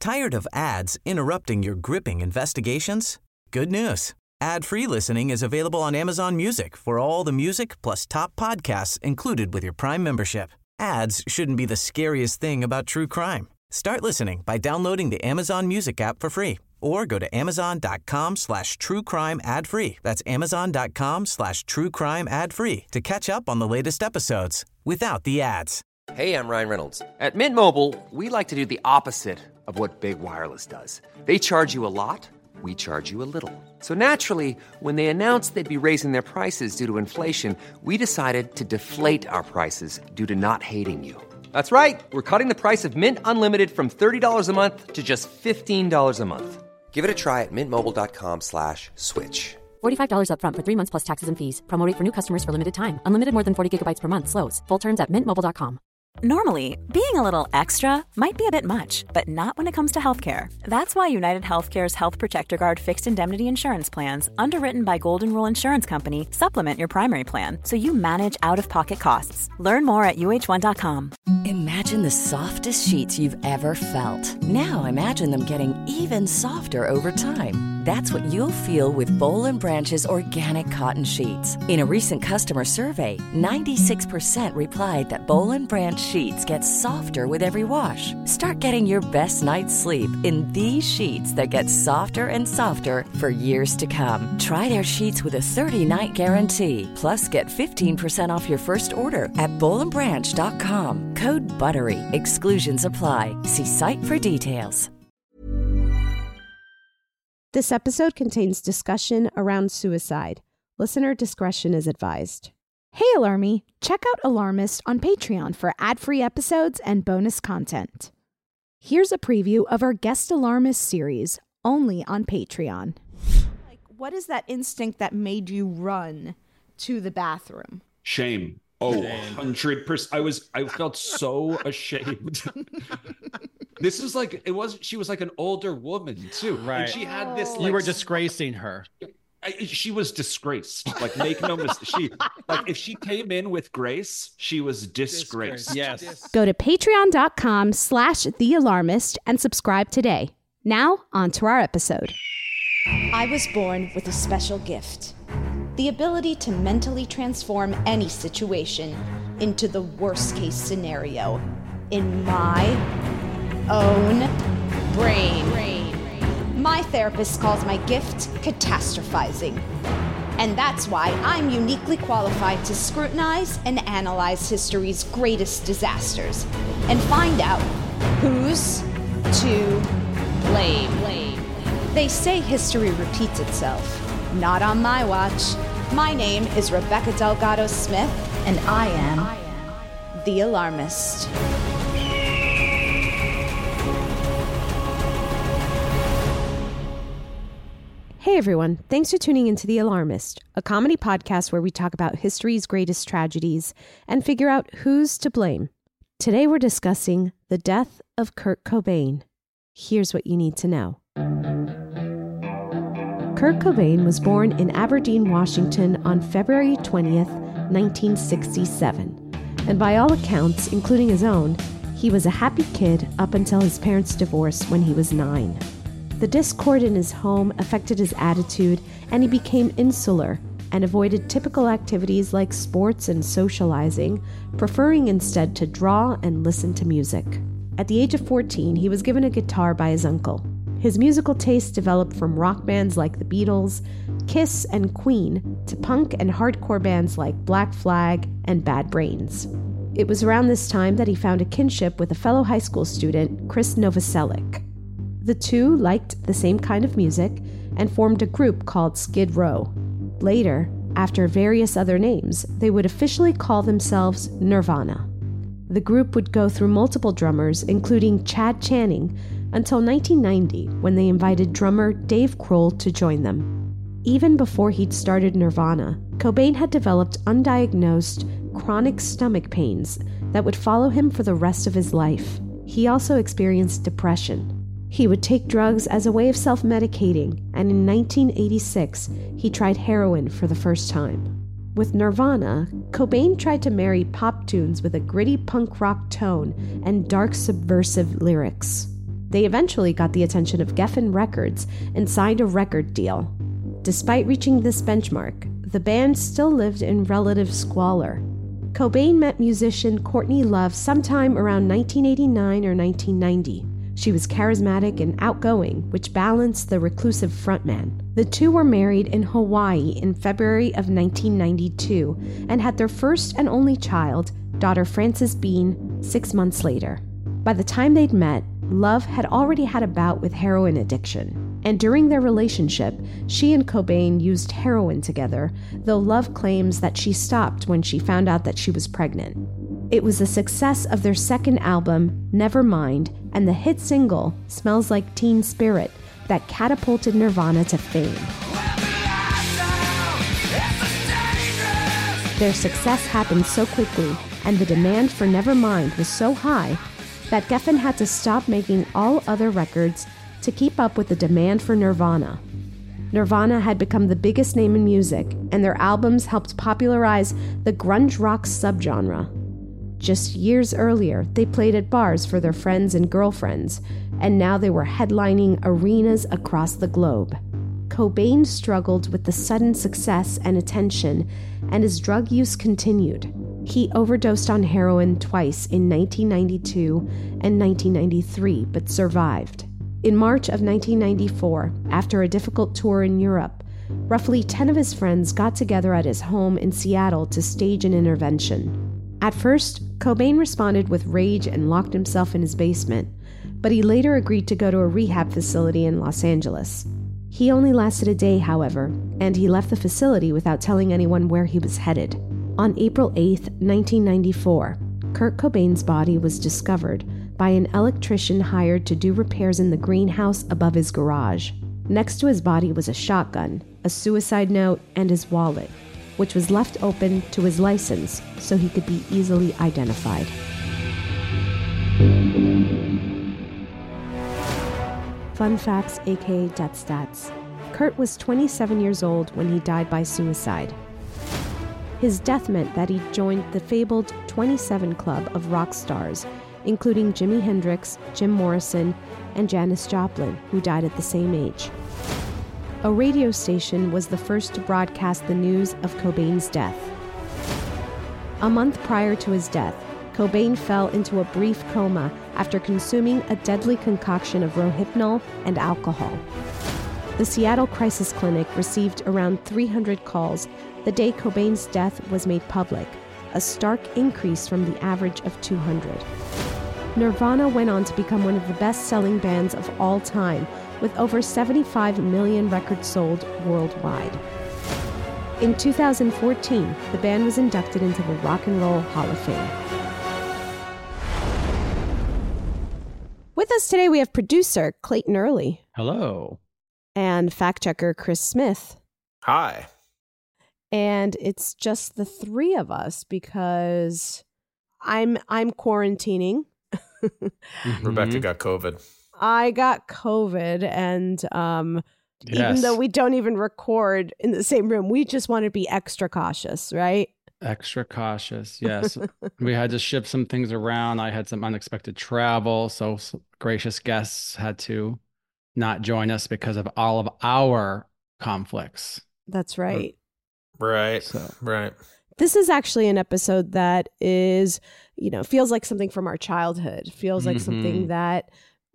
Tired of ads interrupting your gripping investigations? Good news. Ad-free listening is available on Amazon Music for all the music plus top podcasts included with your Prime membership. Ads shouldn't be the scariest thing about true crime. Start listening by downloading the Amazon Music app for free or go to amazon.com/truecrime ad-free. That's amazon.com/truecrime ad-free to catch up on the latest episodes without the ads. Hey, I'm Ryan Reynolds. At Mint Mobile, we like to do the opposite of what Big Wireless does. They charge you a lot. We charge you a little. So naturally, when they announced they'd be raising their prices due to inflation, we decided to deflate our prices due to not hating you. That's right. We're cutting the price of Mint Unlimited from $30 a month to just $15 a month. Give it a try at mintmobile.com/switch. $45 up front for 3 months plus taxes and fees. Promo rate for new customers for limited time. Unlimited more than 40 gigabytes per month. Slows full terms at mintmobile.com. Normally, being a little extra might be a bit much, but not when it comes to healthcare. That's why United Healthcare's Health Protector Guard fixed indemnity insurance plans, underwritten by Golden Rule Insurance Company, supplement your primary plan so you manage out-of-pocket costs. Learn more at uh1.com. Imagine the softest sheets you've ever felt. Now imagine them getting even softer over time. That's what you'll feel with Boll & Branch's organic cotton sheets. In a recent customer survey, 96% replied that Boll & Branch sheets get softer with every wash. Start getting your best night's sleep in these sheets that get softer and softer for years to come. Try their sheets with a 30-night guarantee. Plus, get 15% off your first order at bollandbranch.com. Code BUTTERY. Exclusions apply. See site for details. This episode contains discussion around suicide. Listener discretion is advised. Hey Alarmy, check out Alarmist on Patreon for ad-free episodes and bonus content. Here's a preview of our Guest Alarmist series, only on Patreon. What is that instinct that made you run to the bathroom? Shame. Oh, 100%. I felt so ashamed. This is like, she was like an older woman too. Right. And she had this. You were disgracing her. She was disgraced. Like, make no mistake. If she came in with grace, she was disgraced. Yes. Go to patreon.com/thealarmist and subscribe today. Now, on to our episode. I was born with a special gift. The ability to mentally transform any situation into the worst case scenario in my own brain. My therapist calls my gift catastrophizing. And that's why I'm uniquely qualified to scrutinize and analyze history's greatest disasters and find out who's to blame. They say history repeats itself. Not on my watch. My name is Rebecca Delgado Smith, and I am the Alarmist. Hey everyone, thanks for tuning into The Alarmist, a comedy podcast where we talk about history's greatest tragedies and figure out who's to blame. Today we're discussing the death of Kurt Cobain. Here's what you need to know. Kurt Cobain was born in Aberdeen, Washington on February 20th, 1967. And by all accounts, including his own, he was a happy kid up until his parents' divorce when he was 9. The discord in his home affected his attitude, and he became insular and avoided typical activities like sports and socializing, preferring instead to draw and listen to music. At the age of 14, he was given a guitar by his uncle. His musical taste developed from rock bands like the Beatles, Kiss, and Queen to punk and hardcore bands like Black Flag and Bad Brains. It was around this time that he found a kinship with a fellow high school student, Chris Novoselic. The two liked the same kind of music and formed a group called Skid Row. Later, after various other names, they would officially call themselves Nirvana. The group would go through multiple drummers, including Chad Channing, until 1990, when they invited drummer Dave Grohl to join them. Even before he'd started Nirvana, Cobain had developed undiagnosed chronic stomach pains that would follow him for the rest of his life. He also experienced depression. He would take drugs as a way of self-medicating, and in 1986, he tried heroin for the first time. With Nirvana, Cobain tried to marry pop tunes with a gritty punk rock tone and dark subversive lyrics. They eventually got the attention of Geffen Records and signed a record deal. Despite reaching this benchmark, the band still lived in relative squalor. Cobain met musician Courtney Love sometime around 1989 or 1990. She was charismatic and outgoing, which balanced the reclusive frontman. The two were married in Hawaii in February of 1992 and had their first and only child, daughter Frances Bean, 6 months later. By the time they'd met, Love had already had a bout with heroin addiction. And during their relationship, she and Cobain used heroin together, though Love claims that she stopped when she found out that she was pregnant. It was the success of their second album, Nevermind, and the hit single, Smells Like Teen Spirit, that catapulted Nirvana to fame. Their success happened so quickly, and the demand for Nevermind was so high, that Geffen had to stop making all other records to keep up with the demand for Nirvana. Nirvana had become the biggest name in music, and their albums helped popularize the grunge rock subgenre. Just years earlier, they played at bars for their friends and girlfriends, and now they were headlining arenas across the globe. Cobain struggled with the sudden success and attention, and his drug use continued. He overdosed on heroin twice in 1992 and 1993, but survived. In March of 1994, after a difficult tour in Europe, roughly 10 of his friends got together at his home in Seattle to stage an intervention. At first, Cobain responded with rage and locked himself in his basement, but he later agreed to go to a rehab facility in Los Angeles. He only lasted a day, however, and he left the facility without telling anyone where he was headed. On April 8, 1994, Kurt Cobain's body was discovered by an electrician hired to do repairs in the greenhouse above his garage. Next to his body was a shotgun, a suicide note, and his wallet, which was left open to his license so he could be easily identified. Fun facts, aka death stats. Kurt was 27 years old when he died by suicide. His death meant that he joined the fabled 27 Club of rock stars, including Jimi Hendrix, Jim Morrison, and Janis Joplin, who died at the same age. A radio station was the first to broadcast the news of Cobain's death. A month prior to his death, Cobain fell into a brief coma after consuming a deadly concoction of Rohypnol and alcohol. The Seattle Crisis Clinic received around 300 calls the day Cobain's death was made public, a stark increase from the average of 200. Nirvana went on to become one of the best-selling bands of all time, with over 75 million records sold worldwide. In 2014, the band was inducted into the Rock and Roll Hall of Fame. With us today, we have producer Clayton Early. Hello. And fact-checker Chris Smith. Hi. And it's just the three of us because I'm quarantining. Rebecca got COVID. I got COVID, and even though we don't even record in the same room, we just want to be extra cautious, right? Extra cautious, yes. We had to ship some things around. I had some unexpected travel, so some gracious guests had to not join us because of all of our conflicts. That's right. Right. Right. This is actually an episode that is, feels like something from our childhood. Feels like something that,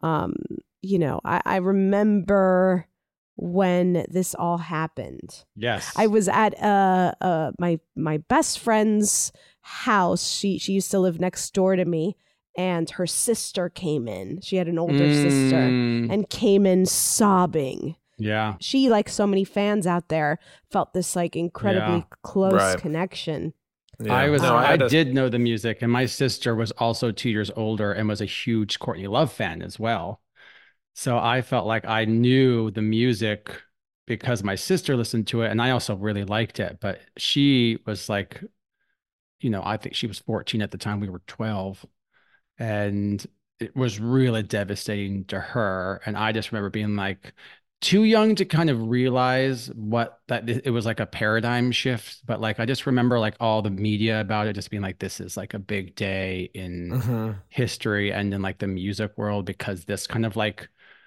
I remember when this all happened. Yes. I was at my best friend's house. She used to live next door to me, and her sister came in. She had an older sister and came in sobbing. Yeah. She, like so many fans out there, felt this like incredibly close connection. Yeah. I did know the music, and my sister was also 2 years older and was a huge Courtney Love fan as well. So I felt like I knew the music because my sister listened to it, and I also really liked it. But she was like, I think she was 14 at the time. We were 12. And it was really devastating to her. And I just remember being like, too young to kind of realize that it was like a paradigm shift, but like I just remember like all the media about it just being like, this is like a big day in history and in like the music world, because this kind of like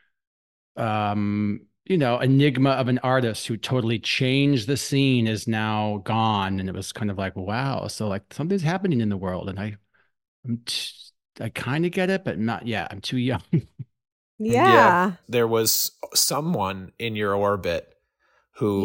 enigma of an artist who totally changed the scene is now gone. And it was kind of like, wow, so like something's happening in the world, and I kind of get it, but not yet. I'm too young. Yeah. There was someone in your orbit who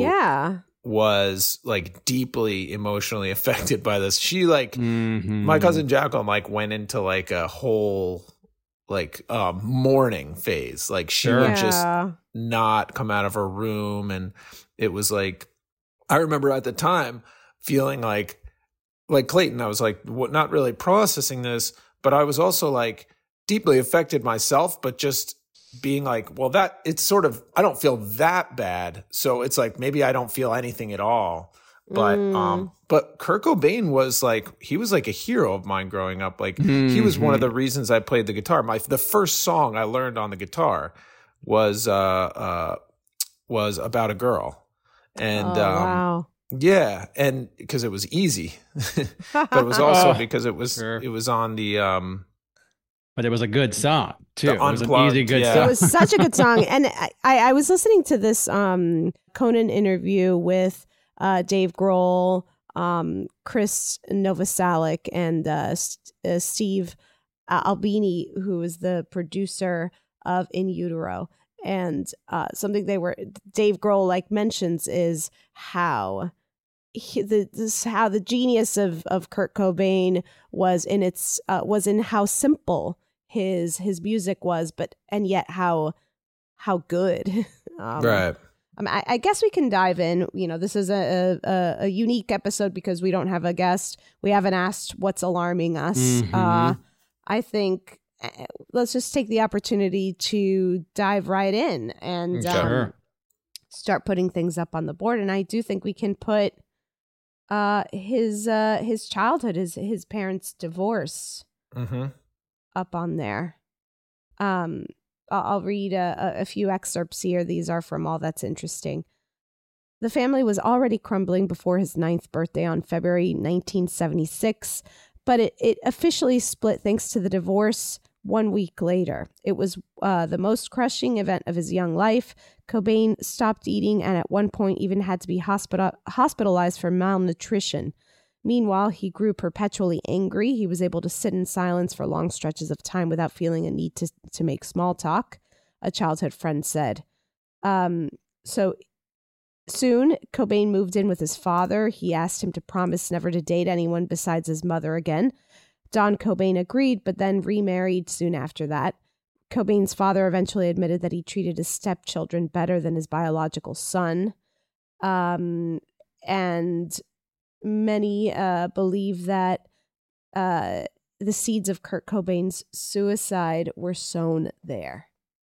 was like deeply emotionally affected by this. She like my cousin Jacqueline like went into like a whole like mourning phase. Like she would just not come out of her room, and it was like I remember at the time feeling like Clayton, I was like not really processing this, but I was also like deeply affected myself, but just being like, well, that it's sort of, I don't feel that bad. So it's like, maybe I don't feel anything at all. But Kurt Cobain was like, he was like a hero of mine growing up. Like he was one of the reasons I played the guitar. The first song I learned on the guitar was about a girl. And, wow. Yeah. And because it was easy, but it was also because it was on the, but it was a good song too. It was an easy, good song. It was such a good song. And I was listening to this Conan interview with Dave Grohl, Chris Novoselic, and Steve Albini, who was the producer of In Utero. And something Dave Grohl like mentions is how the genius of Kurt Cobain was in how simple his music was, and yet how good. Right. I mean, I guess we can dive in. You know, this is a unique episode because we don't have a guest. We haven't asked what's alarming us. I think let's just take the opportunity to dive right in and start putting things up on the board. And I do think we can put his childhood, his parents' divorce up on there. I'll read a few excerpts here. These are from All That's Interesting. The family was already crumbling before his 9th birthday on February 1976, but it officially split thanks to the divorce 1 week later. It was the most crushing event of his young life. Cobain stopped eating and at one point even had to be hospitalized for malnutrition. Meanwhile, he grew perpetually angry. He was able to sit in silence for long stretches of time without feeling a need to make small talk, a childhood friend said. So soon, Cobain moved in with his father. He asked him to promise never to date anyone besides his mother again. Don Cobain agreed, but then remarried soon after that. Cobain's father eventually admitted that he treated his stepchildren better than his biological son. And many believe that the seeds of Kurt Cobain's suicide were sown there.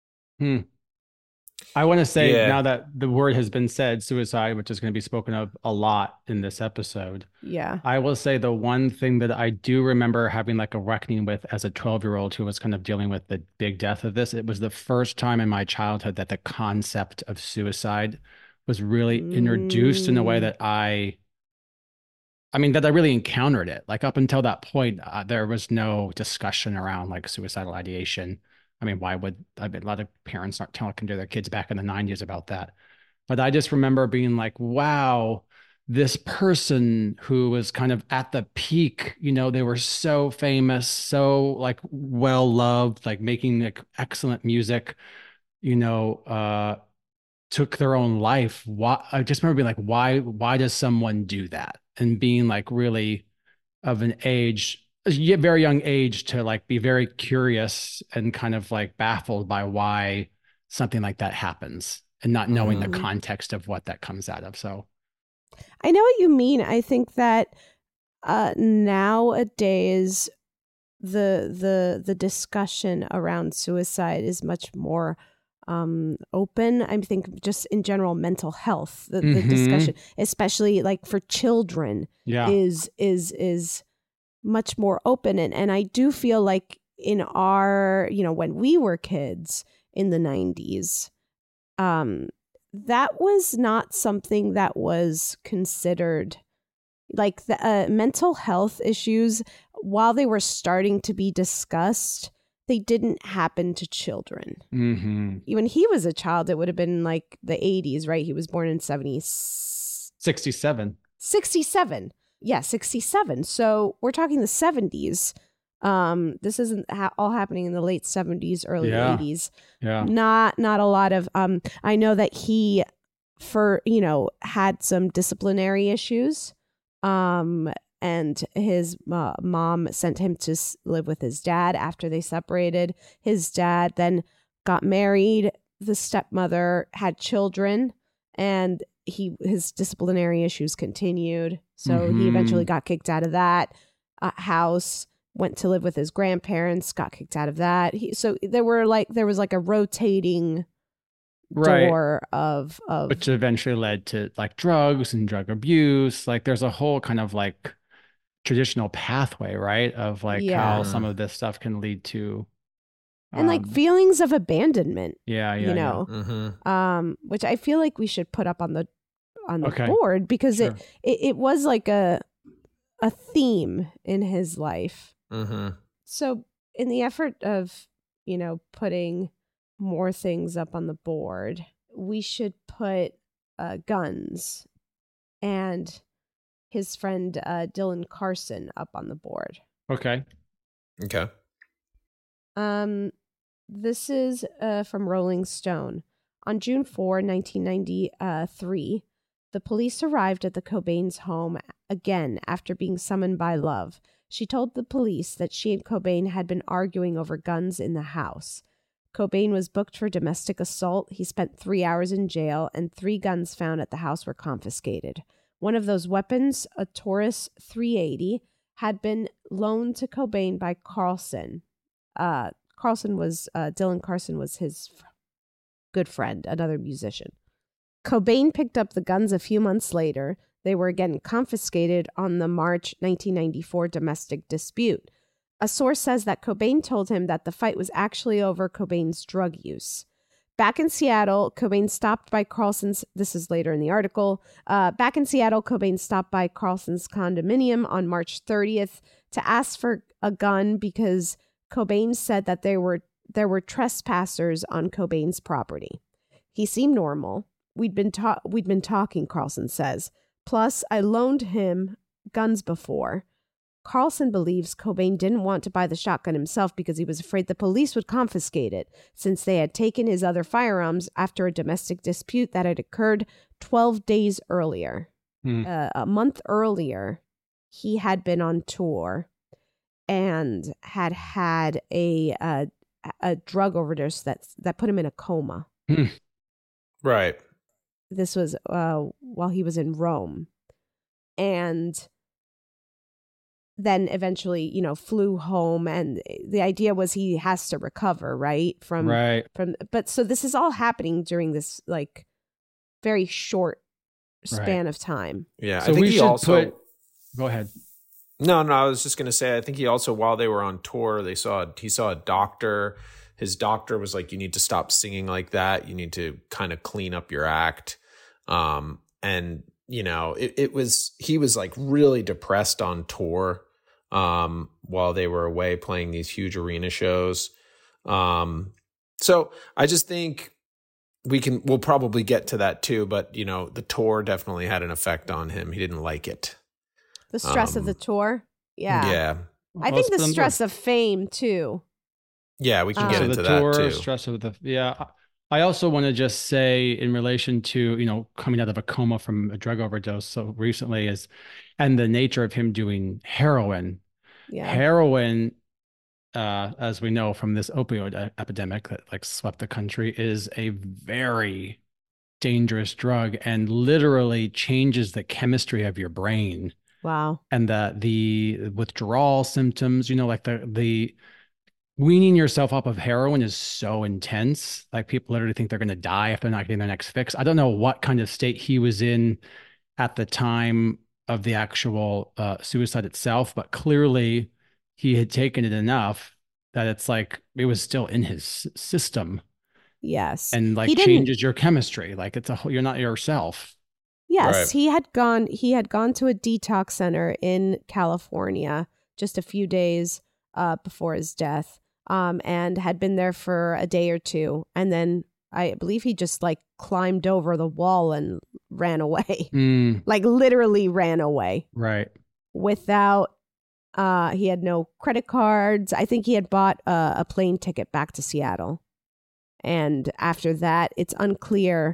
I want to say now that the word has been said, suicide, which is going to be spoken of a lot in this episode. Yeah. I will say the one thing that I do remember having like a reckoning with as a 12-year-old who was kind of dealing with the big death of this, it was the first time in my childhood that the concept of suicide was really introduced in a way that I really encountered it. Like up until that point, there was no discussion around like suicidal ideation. I mean, why would a lot of parents aren't talking to their kids back in the 90s about that? But I just remember being like, wow, this person who was kind of at the peak, you know, they were so famous, so like well-loved, like making like excellent music, you know, took their own life. I just remember being like, why does someone do that? And being like really of an age, a very young age, to like be very curious and kind of like baffled by why something like that happens and not knowing the context of what that comes out of. So I know what you mean. I think that nowadays the discussion around suicide is much more open. I think just in general mental health, the discussion, especially like for children, is much more open. And I do feel like in our, you know, when we were kids in the 90s, that was not something that was considered, like the mental health issues, while they were starting to be discussed, they didn't happen to children. Mm-hmm. When he was a child, it would have been like the 80s, right? He was born in 67. 67. Yeah, 67. So we're talking the 70s. This isn't all happening in the late 70s, early 80s. Yeah. Not a lot of, I know that he, had some disciplinary issues. And his mom sent him to live with his dad after they separated. His dad then got married. The stepmother had children, and his disciplinary issues continued. So he eventually got kicked out of that house, went to live with his grandparents, got kicked out of that. So there was like a rotating door of which eventually led to like drugs and drug abuse. Like there's a whole kind of like traditional pathway, right, of like how some of this stuff can lead to and like feelings of abandonment. Mm-hmm. Which I feel like we should put up on the board, because it was like a theme in his life. Mm-hmm. So in the effort of putting more things up on the board, we should put guns and his friend Dylan Carson up on the board. Okay. This is from Rolling Stone. On June 4, 1993, the police arrived at the Cobain's home again after being summoned by Love. She told the police that she and Cobain had been arguing over guns in the house. Cobain was booked for domestic assault. He spent 3 hours in jail, and 3 guns found at the house were confiscated. One of those weapons, a Taurus 380, had been loaned to Cobain by Carlson. Dylan Carson was his good friend, another musician. Cobain picked up the guns a few months later. They were again confiscated on the March 1994 domestic dispute. A source says that Cobain told him that the fight was actually over Cobain's drug use. Back in Seattle, Cobain stopped by Carlson's, this is later in the article, back in Seattle, Cobain stopped by Carlson's condominium on March 30th to ask for a gun because Cobain said that there were trespassers on Cobain's property. He seemed normal. We'd been talking, Carlson says. Plus, I loaned him guns before. Carlson believes Cobain didn't want to buy the shotgun himself because he was afraid the police would confiscate it, since they had taken his other firearms after a domestic dispute that had occurred 12 days earlier. A month earlier, he had been on tour and had a drug overdose that put him in a coma. Right. This was while he was in Rome. And then eventually, flew home, and the idea was he has to recover, right? But so this is all happening during this like very short span of time. Yeah. So I think go ahead. No, I was just going to say, I think he also, while they were on tour, he saw a doctor. His doctor was like, you need to stop singing like that. You need to kind of clean up your act. And he was like really depressed on tour while they were away playing these huge arena shows. So I just think we'll probably get to that too, but the tour definitely had an effect on him. He didn't like it. The stress of the tour. Yeah. Yeah. I think the stress of fame too. Yeah, we can get into that too. Stress of I also want to just say in relation to, coming out of a coma from a drug overdose so recently and the nature of him doing heroin. Yeah. Heroin, as we know from this opioid epidemic that like swept the country, is a very dangerous drug and literally changes the chemistry of your brain. Wow. And the withdrawal symptoms, like the weaning yourself off of heroin is so intense. Like people literally think they're going to die if they're not getting their next fix. I don't know what kind of state he was in at the time of the actual suicide itself, but clearly he had taken it enough that it's like it was still in his system. Yes. And like changes your chemistry. Like you're not yourself. Yes. Right. He had gone to a detox center in California just a few days before his death, and had been there for a day or two. And then I believe he just like climbed over the wall and ran away, like literally ran away. Right. Without, he had no credit cards. I think he had bought a plane ticket back to Seattle. And after that, it's unclear.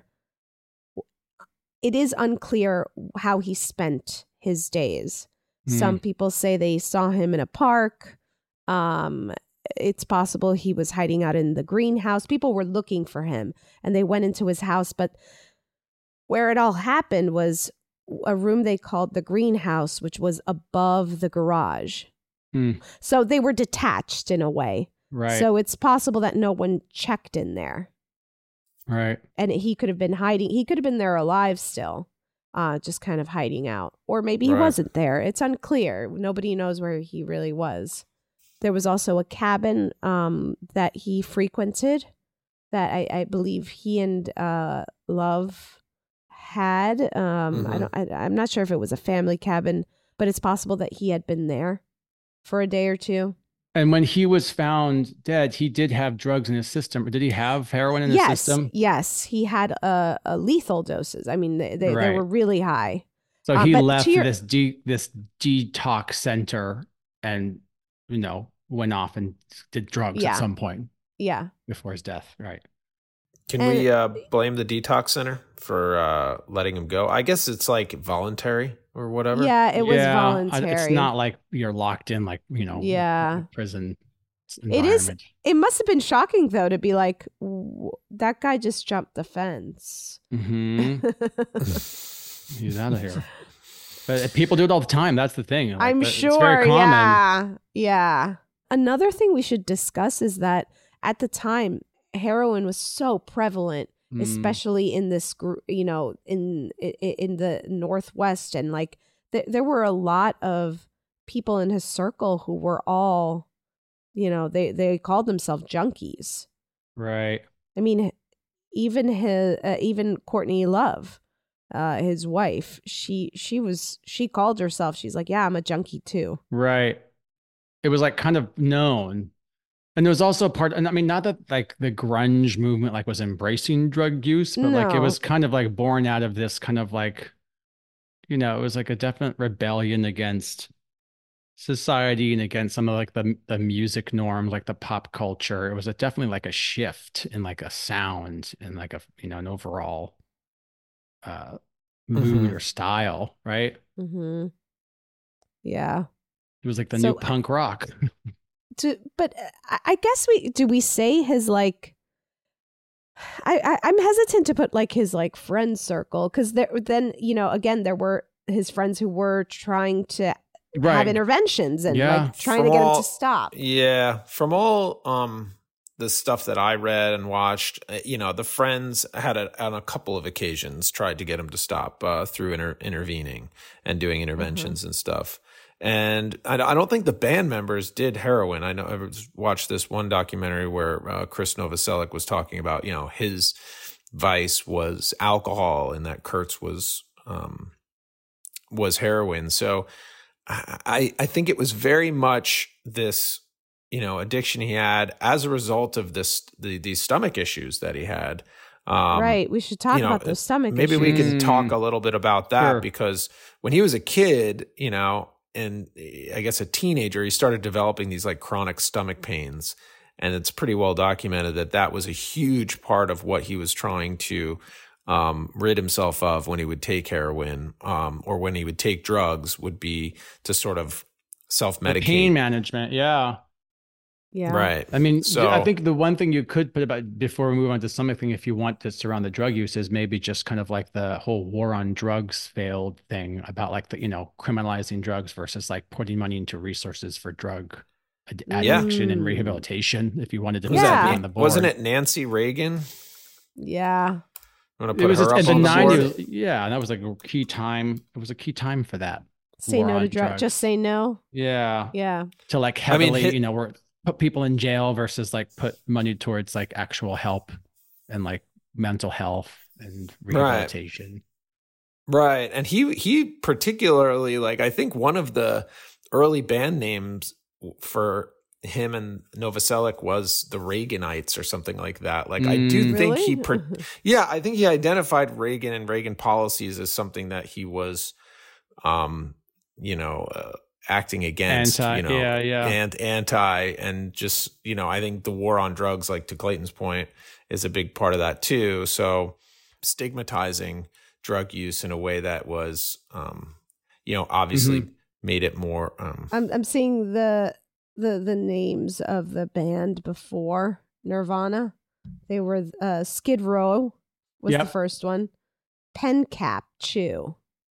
It is unclear how he spent his days. Some people say they saw him in a park. It's possible he was hiding out in the greenhouse. People were looking for him and they went into his house. But where it all happened was a room they called the greenhouse, which was above the garage. So they were detached in a way. Right. So it's possible that no one checked in there. Right. And he could have been hiding. He could have been there alive still, just kind of hiding out. Or maybe he wasn't there. It's unclear. Nobody knows where he really was. There was also a cabin that he frequented that I believe he and Love had. I'm not sure if it was a family cabin, but it's possible that he had been there for a day or two. And when he was found dead, he did have drugs in his system. Or did he have heroin in his system? Yes, he had a lethal doses. I mean, they were really high. So he left this detox center and, went off and did drugs at some point. Yeah. Before his death. Right. Can we blame the detox center for letting him go? I guess it's like voluntary or whatever. Yeah, it was voluntary. It's not like you're locked in like, prison environment. It must have been shocking, though, to be like, that guy just jumped the fence. Mm-hmm. He's out of here. But people do it all the time. That's the thing. Like, I'm sure. It's very common. Yeah. Another thing we should discuss is that at the time, heroin was so prevalent, especially in this, in the Northwest. And like, there were a lot of people in his circle who were all, they called themselves junkies. Right. I mean, even Courtney Love, his wife, she called herself, she's like, yeah, I'm a junkie too. Right. It was like kind of known. And there was also a part, and I mean, not that like the grunge movement like was embracing drug use, but like it was kind of like born out of this kind of like, it was like a definite rebellion against society and against some of like the music norms, like the pop culture. It was definitely like a shift in like a sound and like a, an overall mood or style, right? Mm-hmm. Yeah. It was like the new punk rock. But I guess we say his like, I'm hesitant to put like his like friend circle, because then again there were his friends who were trying to have interventions and like trying to get him to stop. Yeah, from all the stuff that I read and watched, the friends had on a couple of occasions tried to get him to stop through intervening and doing interventions and stuff. And I don't think the band members did heroin. I know I watched this one documentary where Chris Novoselic was talking about, his vice was alcohol and that Kurt's was heroin. So I think it was very much this, addiction he had as a result of these stomach issues that he had. Right. We should talk about those stomach issues. Maybe we can talk a little bit about that because when he was a kid, and I guess a teenager, he started developing these like chronic stomach pains. And it's pretty well documented that was a huge part of what he was trying to rid himself of when he would take heroin or when he would take drugs, would be to sort of self-medicate. The pain management, yeah. Yeah. Right. I mean, so I think the one thing you could put about before we move on to something, if you want to surround the drug use, is maybe just kind of like the whole war on drugs failed thing about like the, criminalizing drugs versus like putting money into resources for drug addiction and rehabilitation. If you wanted to be on the board. Wasn't it Nancy Reagan? Yeah. It was in the 90s. Yeah. And that was like a key time. It was a key time for that. Say no to drugs. Just say no. Yeah. Yeah. To like heavily, we're put people in jail versus like put money towards like actual help. and like mental health and rehabilitation. Right. And he particularly, like, I think one of the early band names for him and Novoselic was the Reaganites or something like that. Like, I do think I think he identified Reagan and Reagan policies as something that he was, acting against, and just, I think the war on drugs, like to Clayton's point, is a big part of that too. So stigmatizing drug use in a way that was, obviously made it more. I'm seeing the names of the band before Nirvana. They were Skid Row was the first one. Pencap Chew.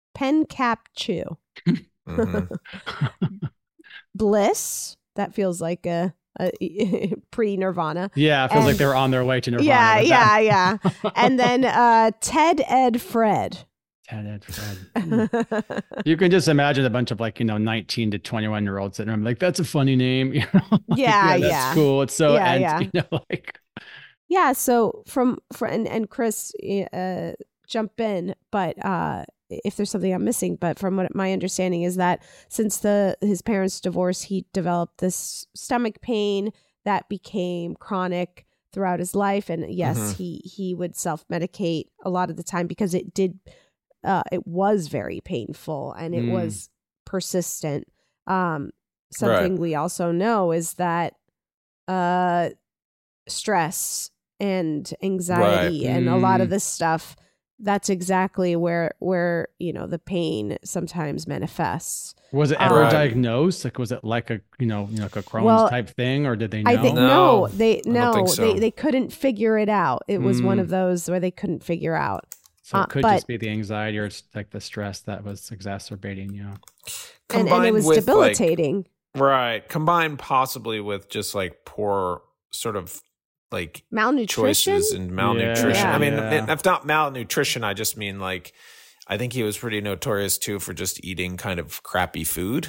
Bliss. That feels like a pre-Nirvana. Yeah, it feels like they were on their way to Nirvana. Yeah. And then Ted Ed Fred. You can just imagine a bunch of 19 to 21-year-olds sitting around like, that's a funny name. That's cool. It's so So and Chris, jump in, but if there's something I'm missing, but from what my understanding is that since his parents' divorce, he developed this stomach pain that became chronic throughout his life. And yes, he would self-medicate a lot of the time because it was very painful and it was persistent. Something we also know is that stress and anxiety and a lot of this stuff, that's exactly where the pain sometimes manifests. Was it ever diagnosed? Like, was it like a Crohn's type thing, or did they know? I think they couldn't figure it out. It was one of those where they couldn't figure out. So it could just be the anxiety or it's like the stress that was exacerbating, and it was debilitating. Combined possibly with just like poor sort of like malnutrition choices and malnutrition. I mean, if not malnutrition, I just mean like, I think he was pretty notorious too for just eating kind of crappy food,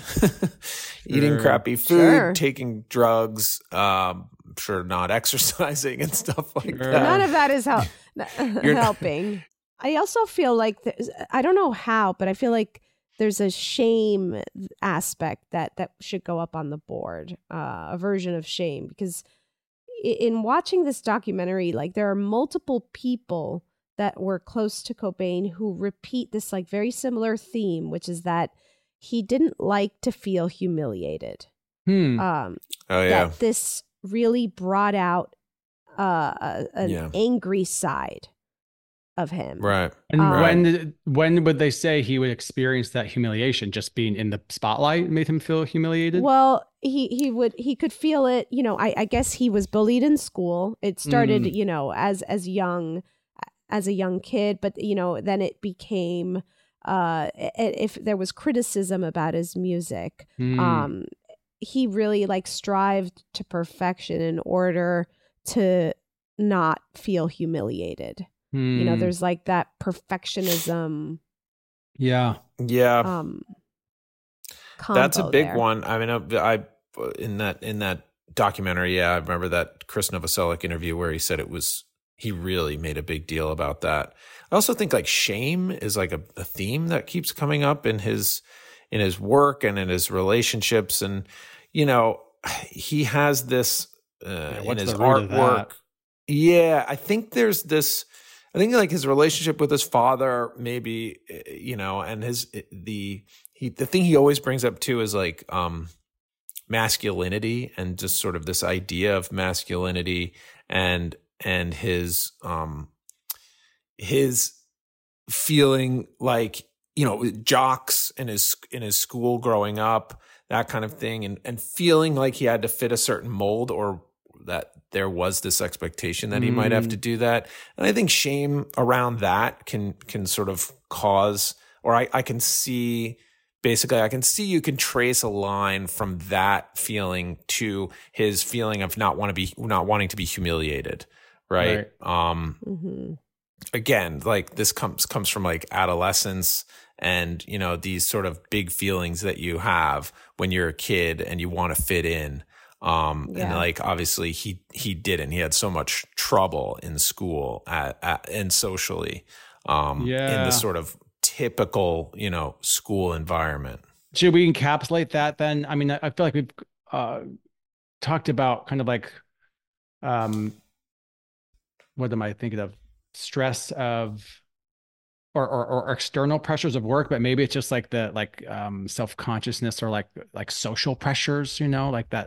taking drugs, not exercising and stuff like that. None of that is helping. I also feel like, I don't know how, but I feel like there's a shame aspect that should go up on the board, a version of shame, because in watching this documentary, like there are multiple people that were close to Cobain who repeat this like very similar theme, which is that he didn't like to feel humiliated. That this really brought out an angry side of him. Right. And when would they say he would experience that humiliation? Just being in the spotlight made him feel humiliated? Well, he could feel it, I guess he was bullied in school. It started, as a young kid, but then it became if there was criticism about his music, he really like strived to perfection in order to not feel humiliated. There's like that perfectionism. Yeah. That's a big one. I mean, in that documentary, I remember that Chris Novoselic interview where he said he really made a big deal about that. I also think like shame is like a theme that keeps coming up in his work and in his relationships. And, he has this in his artwork. Yeah. I think there's this, like his relationship with his father, maybe, and the thing he always brings up too is like, masculinity and just sort of this idea of masculinity and his feeling like, jocks in his school growing up, that kind of thing, and feeling like he had to fit a certain mold or that there was this expectation that he might have to do that. And I think shame around that can sort of cause, or I can see you can trace a line from that feeling to his feeling of not wanting to be humiliated. Right. Again, like this comes from like adolescence and, these sort of big feelings that you have when you're a kid and you want to fit in. And like, obviously he didn't. He had so much trouble in school and socially in the sort of typical, school environment. Should we encapsulate that then? I mean, I feel like we've talked about kind of like, what am I thinking of? Stress of, or external pressures of work, but maybe it's just like the self-consciousness or like social pressures, like that,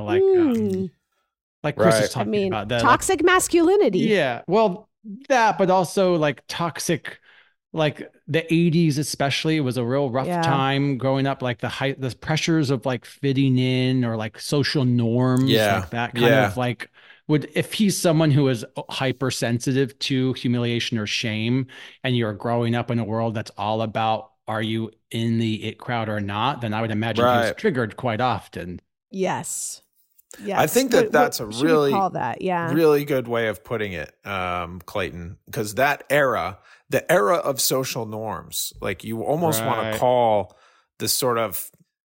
like Chris was talking about the toxic masculinity. Yeah. Well, that, but also like toxic, like the 80s especially was a real rough time growing up, like the pressures of like fitting in or like social norms, like that kind of like if he's someone who is hypersensitive to humiliation or shame, and you're growing up in a world that's all about, are you in the it crowd or not? Then I would imagine he's triggered quite often. Yes. I think that's a really, really good way of putting it, Clayton, because that era, the era of social norms, like you almost want to call this sort of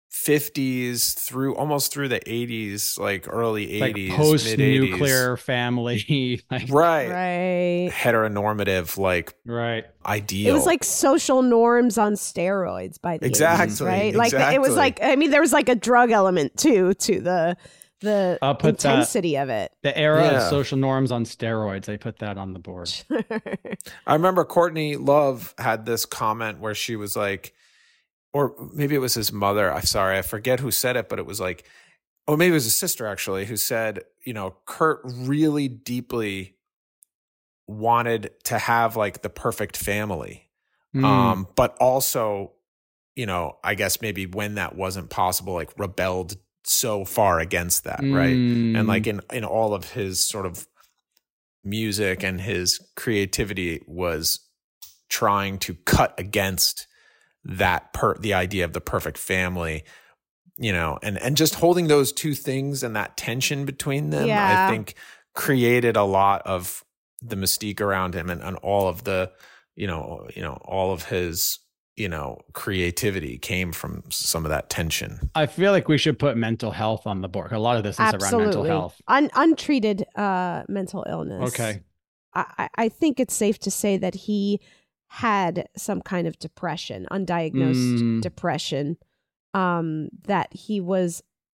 50s through the 80s, like early 80s, like post-nuclear family, like, right, heteronormative, like ideal. It was like social norms on steroids by the 80s, right? Like it was like, I mean, there was like a drug element too to the intensity of it. The era of social norms on steroids. I put that on the board. I remember Courtney Love had this comment where she was like, or maybe it was his mother. I'm sorry, I forget who said it, but it was like, oh, maybe it was his sister actually, who said, Kurt really deeply wanted to have like the perfect family. But also, I guess maybe when that wasn't possible, like rebelled so far against that, right? And like in all of his sort of music and his creativity was trying to cut against that the idea of the perfect family, and just holding those two things and that tension between them, I think created a lot of the mystique around him and all of the, all of his, creativity came from some of that tension. I feel like we should put mental health on the board. A lot of this is around mental health. Untreated mental illness. Okay. I think it's safe to say that he had some kind of depression, undiagnosed depression, that he was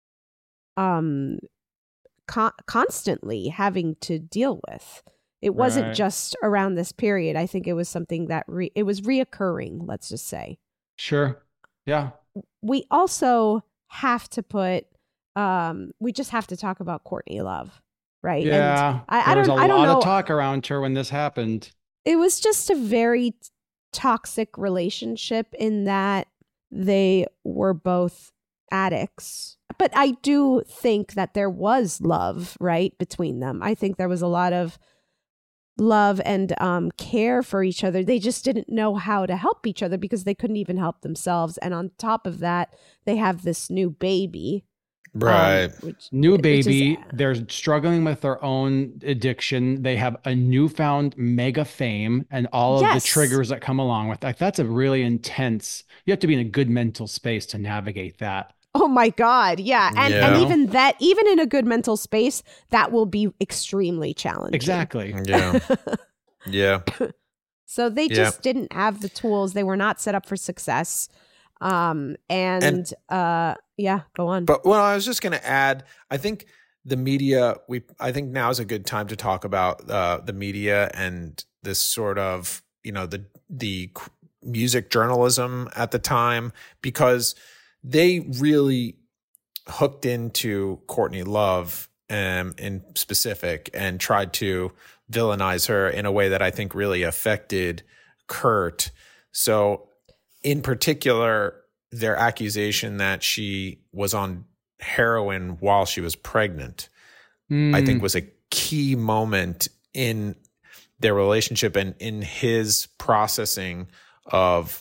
constantly having to deal with. It wasn't just around this period. I think it was something that it was reoccurring, let's just say. Sure. Yeah. We also have to put, we just have to talk about Courtney Love, right? Yeah. And there was a lot of talk around her when this happened. It was just a very toxic relationship in that they were both addicts. But I do think that there was love, right, between them. I think there was a lot of love and care for each other. They just didn't know how to help each other because they couldn't even help themselves. And on top of that, they have this new baby. Right. They're struggling with their own addiction. They have a newfound mega fame and all of the triggers that come along with that. That's a really intense, you have to be in a good mental space to navigate that. Oh my God. Yeah. And even in a good mental space, that will be extremely challenging. Exactly. Yeah. Yeah. So they just didn't have the tools. They were not set up for success. Go on. But I was just going to add, I think the media, I think now is a good time to talk about the media and this sort of, the music journalism at the time, because they really hooked into Courtney Love in specific and tried to villainize her in a way that I think really affected Kurt. So in particular, their accusation that she was on heroin while she was pregnant, I think was a key moment in their relationship and in his processing of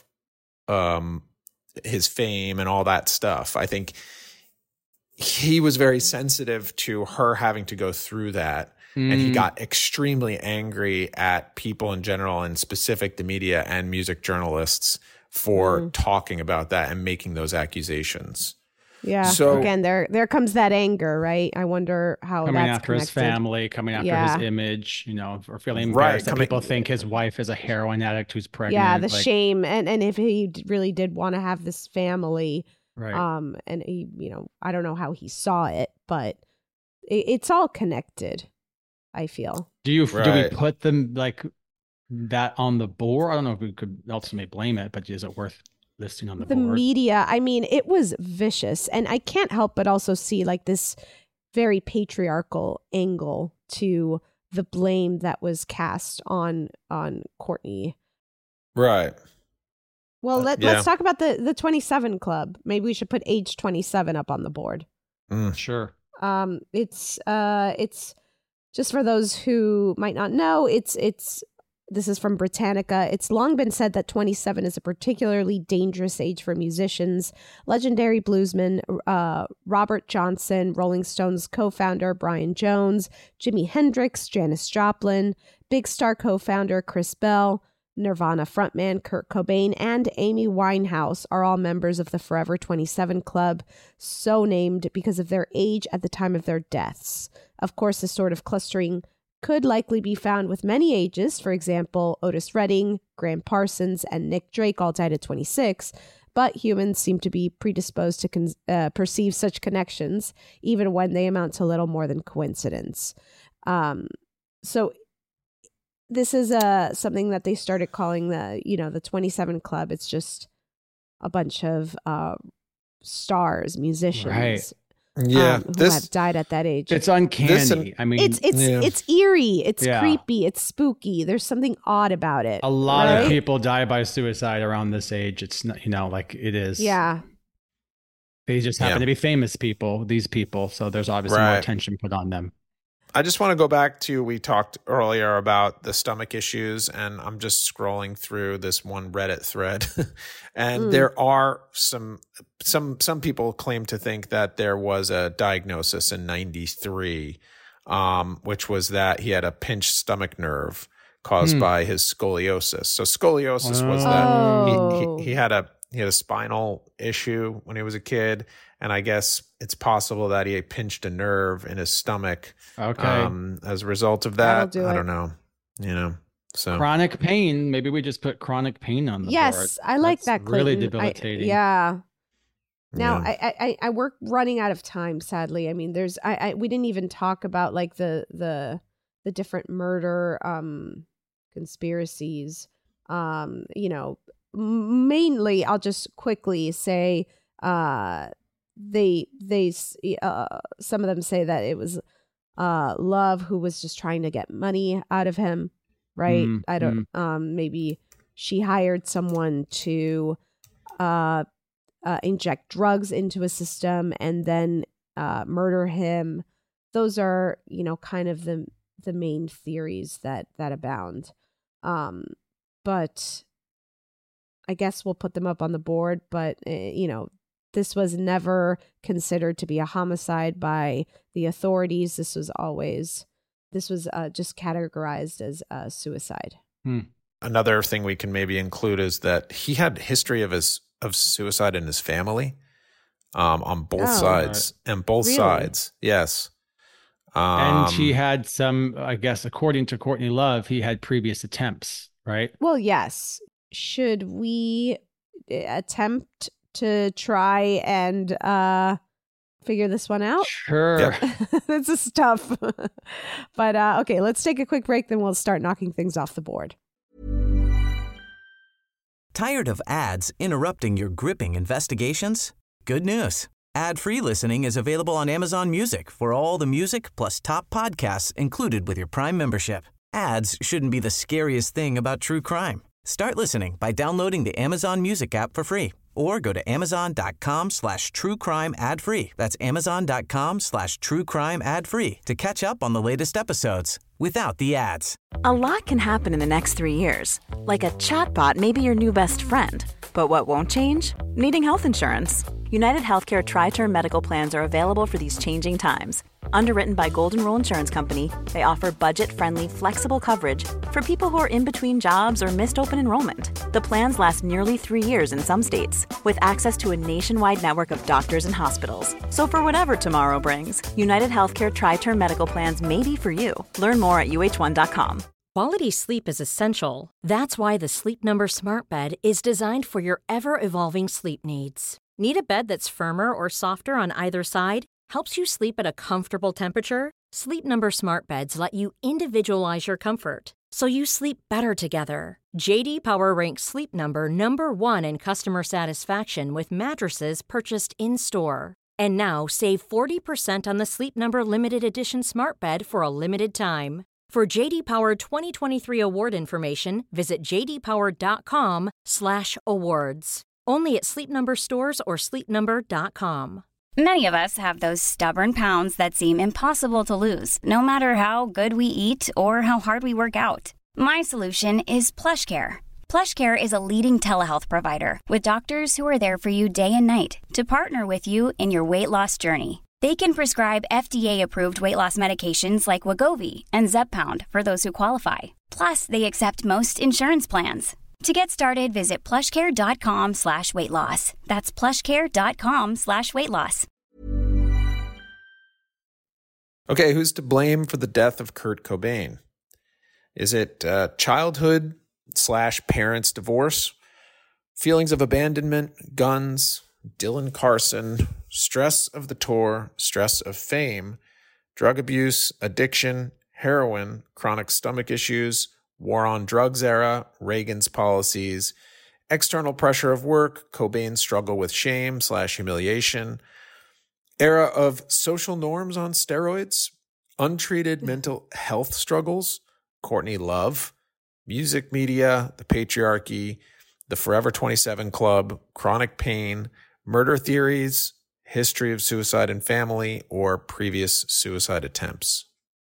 his fame and all that stuff. I think he was very sensitive to her having to go through that. And he got extremely angry at people in general, and specific the media and music journalists for talking about that and making those accusations. Yeah. So again, there comes that anger, right? I wonder how coming that's after connected. his family, coming after his image, or feeling embarrassed that people think his wife is a heroin addict who's pregnant. Yeah, the shame, and if he really did want to have this family, right? And he, I don't know how he saw it, but it's all connected. I feel. Do we put them like that on the board? I don't know if we could ultimately blame it, but is it worth listing on the board? The media, I mean, it was vicious, and I can't help but also see like this very patriarchal angle to the blame that was cast on Courtney. Right. Well, let's talk about the 27 Club. Maybe we should put age 27 up on the board. Sure. It's just for those who might not know, this is from Britannica. It's long been said that 27 is a particularly dangerous age for musicians. Legendary bluesman Robert Johnson, Rolling Stones co-founder Brian Jones, Jimi Hendrix, Janis Joplin, Big Star co-founder Chris Bell, Nirvana frontman Kurt Cobain, and Amy Winehouse are all members of the Forever 27 Club, so named because of their age at the time of their deaths. Of course, this sort of clustering could likely be found with many ages. For example, Otis Redding, Graham Parsons, and Nick Drake all died at 26, but humans seem to be predisposed to perceive such connections, even when they amount to little more than coincidence. So this is something that they started calling the 27 Club. It's just a bunch of stars, musicians. Right. Yeah, who have died at that age. It's uncanny. I mean, it's eerie. It's creepy. It's spooky. There's something odd about it. A lot of people die by suicide around this age. It's not, like it is. Yeah. They just happen to be famous people. These people, so there's obviously more attention put on them. I just want to go back to, we talked earlier about the stomach issues, and I'm just scrolling through this one Reddit thread, and there are some people claim to think that there was a diagnosis in 93, which was that he had a pinched stomach nerve caused by his scoliosis. So scoliosis was that he had a spinal issue when he was a kid. And I guess it's possible that he pinched a nerve in his stomach as a result of that. I don't know, so chronic pain. Maybe we just put chronic pain on the board. Yes, I like that, Clayton. Really debilitating. Now, we're running out of time, sadly. I mean, we didn't even talk about like the different murder conspiracies. Mainly, I'll just quickly say, they some of them say that it was Love who was just trying to get money out of him, right? I don't maybe she hired someone to inject drugs into a system and then murder him. Those are kind of the main theories that abound, but I guess we'll put them up on the board. But this was never considered to be a homicide by the authorities. This was just categorized as suicide. Another thing we can maybe include is that he had history of suicide in his family, on both sides. And both sides, yes. And he had some, I guess, according to Courtney Love, he had previous attempts, right? Well, yes. Should we attempt to try and figure this one out? Sure. This is tough. But okay, let's take a quick break, then we'll start knocking things off the board. Tired of ads interrupting your gripping investigations? Good news. Ad-free listening is available on Amazon Music for all the music plus top podcasts included with your Prime membership. Ads shouldn't be the scariest thing about true crime. Start listening by downloading the Amazon Music app for free or go to amazon.com/truecrime ad-free. That's amazon.com/truecrime ad-free to catch up on the latest episodes without the ads. A lot can happen in the next 3 years. Like a chatbot may be your new best friend. But what won't change? Needing health insurance. United Healthcare Tri-Term Medical Plans are available for these changing times. Underwritten by Golden Rule Insurance Company, they offer budget-friendly, flexible coverage for people who are in between jobs or missed open enrollment. The plans last nearly 3 years in some states, with access to a nationwide network of doctors and hospitals. So for whatever tomorrow brings, United Healthcare Tri-Term Medical Plans may be for you. Learn more at uh1.com. Quality sleep is essential. That's why the Sleep Number Smart Bed is designed for your ever-evolving sleep needs. Need a bed that's firmer or softer on either side? Helps you sleep at a comfortable temperature? Sleep Number Smart Beds let you individualize your comfort, so you sleep better together. J.D. Power ranks Sleep Number number 1 in customer satisfaction with mattresses purchased in-store. And now, save 40% on the Sleep Number Limited Edition Smart Bed for a limited time. For J.D. Power 2023 award information, visit jdpower.com/awards. Only at Sleep Number stores or sleepnumber.com. Many of us have those stubborn pounds that seem impossible to lose, no matter how good we eat or how hard we work out. My solution is PlushCare. PlushCare is a leading telehealth provider with doctors who are there for you day and night to partner with you in your weight loss journey. They can prescribe FDA-approved weight loss medications like Wegovy and Zepbound for those who qualify. Plus, they accept most insurance plans. To get started, visit plushcare.com/weightloss. That's plushcare.com/weightloss. Okay, who's to blame for the death of Kurt Cobain? Is it childhood/parents' divorce, feelings of abandonment, guns, Dylan Carson, stress of the tour, stress of fame, drug abuse, addiction, heroin, chronic stomach issues, war on drugs era, Reagan's policies, external pressure of work, Cobain's struggle with shame/humiliation, era of social norms on steroids, untreated mental health struggles, Courtney Love, music media, the patriarchy, the Forever 27 Club, chronic pain, murder theories, history of suicide in family, or previous suicide attempts.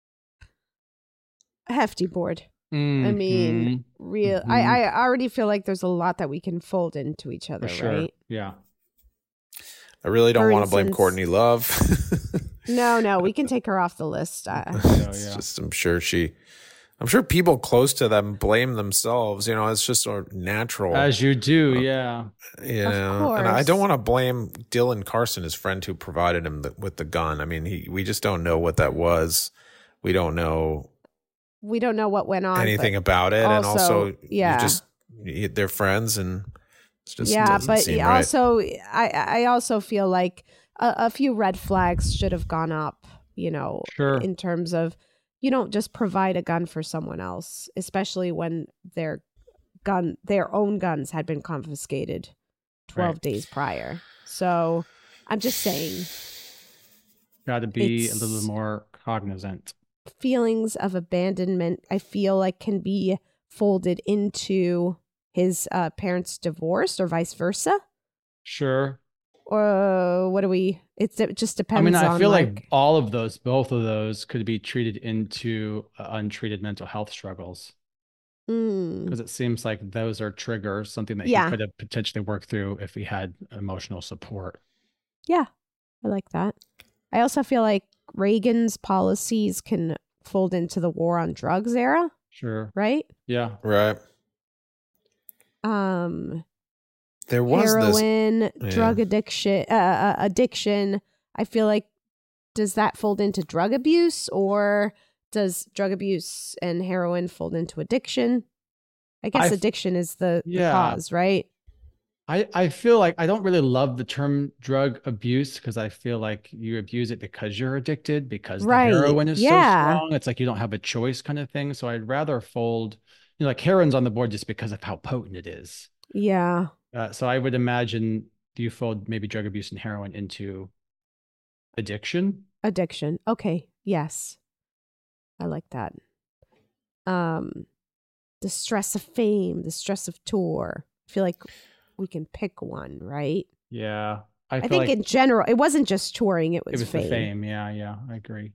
Hefty board. I mean, real. I already feel like there's a lot that we can fold into each other, right? Yeah. I really don't want to blame Courtney Love. No, we can take her off the list. It's just, I'm sure people close to them blame themselves. You know, it's just sort of natural. As you do, yeah. You know, and I don't want to blame Dylan Carson, his friend who provided him with the gun. I mean, we just don't know what that was. We don't know what went on. Anything about it. And also, they're friends and it's just, but also, right. I also feel like a few red flags should have gone up, you know, in terms of, you don't just provide a gun for someone else, especially when their own guns had been confiscated 12 days prior. So I'm just saying. Got to be a little more cognizant. Feelings of abandonment, I feel like, can be folded into his parents' divorce or vice versa. Sure. Or it just depends on. I feel like both of those could be treated into untreated mental health struggles. Because it seems like those are triggers, something that he could have potentially worked through if he had emotional support. Yeah, I like that. I also feel like Reagan's policies can fold into the war on drugs era. Sure. Right? Yeah. Right. There was heroin, drug addiction. I feel like, does that fold into drug abuse, or does drug abuse and heroin fold into addiction? I guess addiction is the cause, right? I feel like I don't really love the term drug abuse, because I feel like you abuse it because you're addicted, because the heroin is so strong. It's like you don't have a choice kind of thing. So I'd rather fold, like heroin's on the board just because of how potent it is. Yeah. So I would imagine you fold maybe drug abuse and heroin into addiction. Okay. Yes. I like that. The stress of fame, the stress of tour. I feel like we can pick one, right? Yeah. I think in general, it wasn't just touring, it was fame. The fame. Yeah, I agree.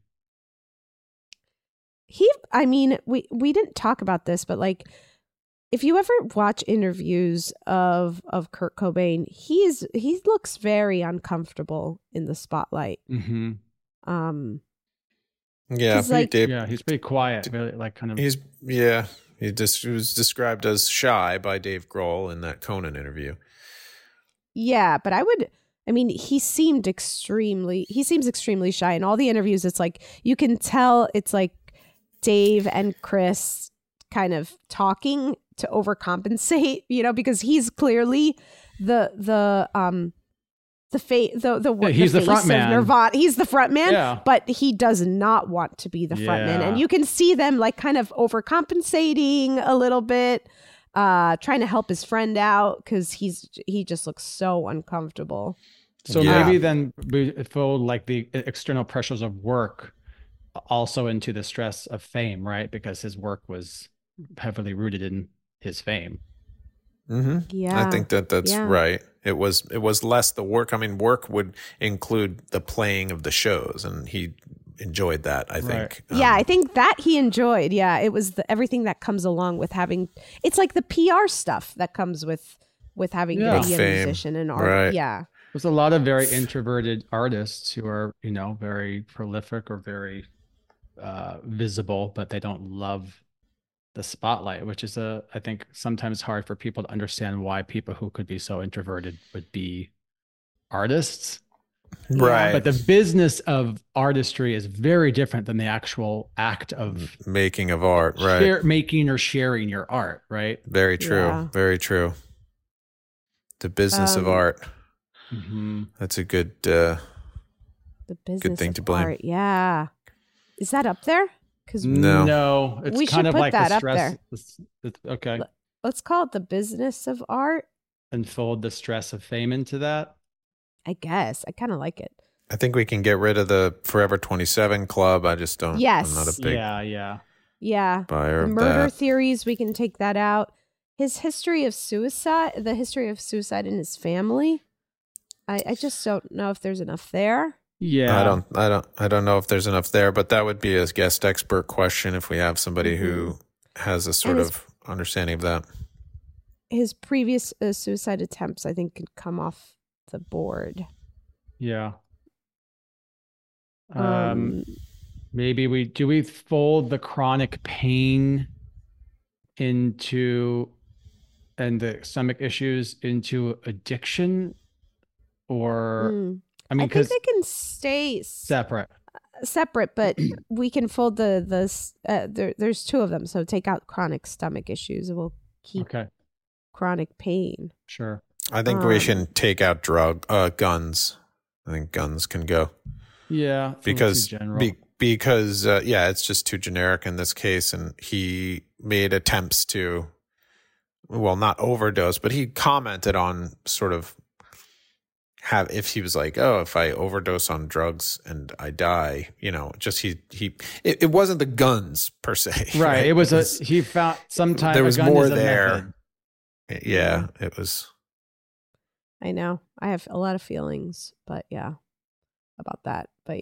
We didn't talk about this, but like, if you ever watch interviews of Kurt Cobain, he looks very uncomfortable in the spotlight. Mm-hmm. Yeah, like, he's pretty quiet, really, like kind of. He was described as shy by Dave Grohl in that Conan interview. Yeah, but he seems extremely shy in all the interviews. It's like, you can tell it's like Dave and Chris kind of talking to overcompensate, because he's clearly he's the front man. Nirvana. He's the front man, but he does not want to be the front man. And you can see them like kind of overcompensating a little bit, trying to help his friend out because he just looks so uncomfortable. So maybe then we fold like the external pressures of work also into the stress of fame, right? Because his work was heavily rooted in his fame. Mm-hmm. Yeah, I think that's right. It was less the work. I mean, work would include the playing of the shows, and he enjoyed that, I think. I think that he enjoyed. Yeah, it was everything that comes along with having. It's like the PR stuff that comes with having to be a musician and art. Right. Yeah. There's a lot of very introverted artists who are, very prolific or very visible, but they don't love the spotlight, which is I think sometimes hard for people to understand why people who could be so introverted would be artists. Right. But the business of artistry is very different than the actual act of making of art, right? Making or sharing your art, right? Very true. Yeah. Very true. The business of art. Mm-hmm. That's a good the business good thing of to blame. Art. Yeah. Is that up there? No, it's we kind should of put like that the up stress. there. Okay. Let's call it the business of art. And fold the stress of fame into that. I guess. I kind of like it. I think we can get rid of the Forever 27 Club. I just don't. Yes. I'm not a big buyer the of murder that. theories, we can take that out. His history of suicide, the history of suicide in his family. I just don't know if there's enough there. Yeah. I don't know if there's enough there, but that would be a guest expert question if we have somebody who has a sort of understanding of that. His previous suicide attempts, I think, could come off the board. Yeah. Maybe we fold the chronic pain into and the stomach issues into addiction, or I think they can stay separate, but we can fold there's two of them, so take out chronic stomach issues and we'll keep chronic pain. Sure. I think we should take out guns. I think guns can go. Yeah, because it's just too generic in this case, and he made attempts to, well, not overdose, but he commented on sort of if he was like, oh, if I overdose on drugs and I die, it wasn't the guns per se, right? It was he found sometimes there was more there. Method. Yeah, it was. I know. I have a lot of feelings, but about that. But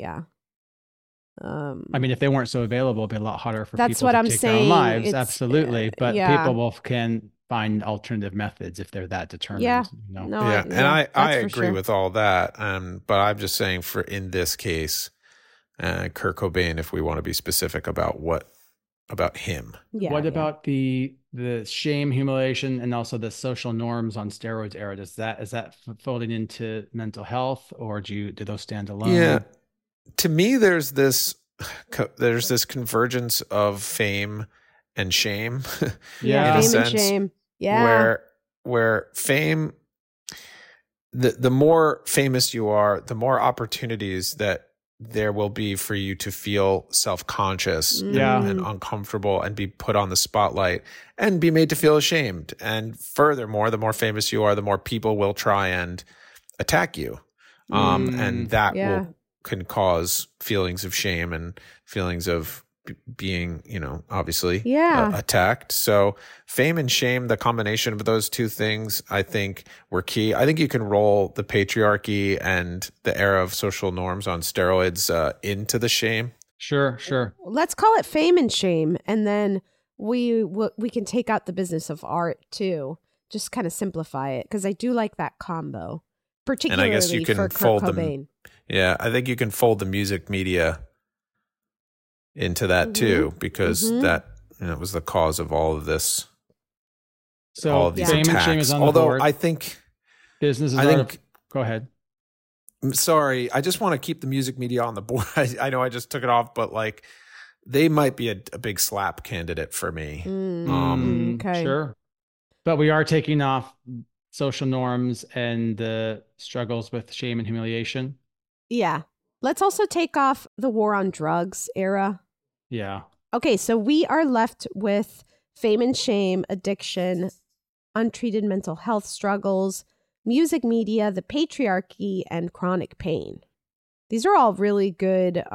I mean, if they weren't so available, it'd be a lot harder for that's people what to I'm take saying. Their own lives. Absolutely. But people can find alternative methods if they're that determined. Yeah. I agree with all that. But I'm just saying in this case, Kurt Cobain, if we want to be specific about him. What about the shame, humiliation, and also the social norms on steroids era? Is that folding into mental health, or do those stand alone? Yeah, to me, there's this convergence of fame and shame. Yeah, fame and shame. Yeah, where fame, the more famous you are, the more opportunities that there will be for you to feel self-conscious and uncomfortable and be put on the spotlight and be made to feel ashamed. And furthermore, the more famous you are, the more people will try and attack you. And that can cause feelings of shame and feelings of being, obviously attacked. So fame and shame, the combination of those two things, I think were key. I think you can roll the patriarchy and the era of social norms on steroids into the shame. Sure. Let's call it fame and shame. And then we can take out the business of art too. Just kind of simplify it. Because I do like that combo, particularly and I guess you can for Kurt Cobain. I think you can fold the music media into that too, because that was the cause of all of this. So all of these fame attacks. and shame is on the Although board. I think business is go ahead. Sorry, I just want to keep the music media on the board. I know I just took it off, but like they might be a big slap candidate for me. Okay. Sure. But we are taking off social norms and the struggles with shame and humiliation. Yeah. Let's also take off the war on drugs era. Yeah. Okay, so we are left with fame and shame, addiction, untreated mental health struggles, music media, the patriarchy, and chronic pain. These are all really good.